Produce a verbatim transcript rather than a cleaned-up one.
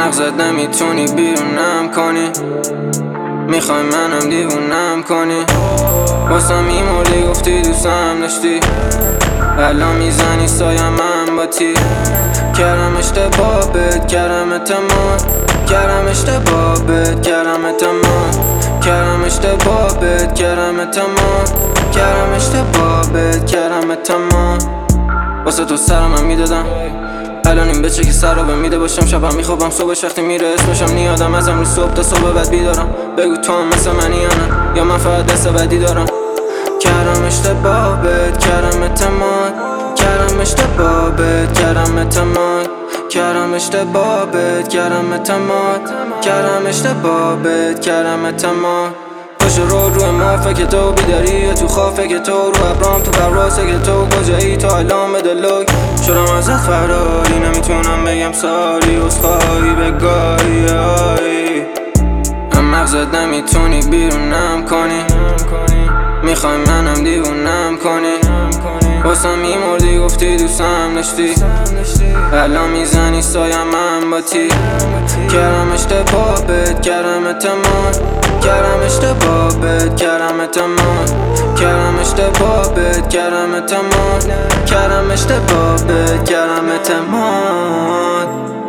مغزت نمیتونی بیرونم کنی، میخوای منم دیوونم کنی. واسم میمردی گفتی دوستم داشتی، الان میزنی سایم من با تی. کردم اشتباه بهت کردم اعتماد، کردم اشتباه بهت کردم اعتماد، کردم اشتباه بهت کردم اعتماد، کردم اشتباه بهت کردم اعتماد. واسه تو سرم هم میدادم، الان این بچه که سر رو به میده باشم. شبم میخوابم صبحش وقتی میره اسمشم نیادم، ازم رو صبح تا صبح بعد بیدارم. بگو تو هم مثل منی یا نه، یا من فقط دست بدی دارم. کردم اشتباه بهت کردم اعتماد، کردم اشتباه بهت کردم اعتماد، کردم اشتباه بهت کردم اعتماد، کردم اشتباه بهت کردم اعتماد. پشت رو روی ما فکر تو بیداری یا تو خواب فکر تو، رو ابرام تو پرواز که تو کجایی تو الان بده لوک. شدم ازت فراری نمیتونم بگم ساری، عذرخواهی بگاهی آی. هم مغزت نمیتونی بیرونم کنی، میخوای منم دیوونم کنی. واسم میمردی گفتی دوستم داشتی، الان میزنی سایم من با تی. کردم اشتباه بهت کردم اعتماد، کردم اشتباه بهت کردم اعتماد، کردم اشتباه بهت کردم اعتماد، کردم اشتباه بهت کردم اعتماد.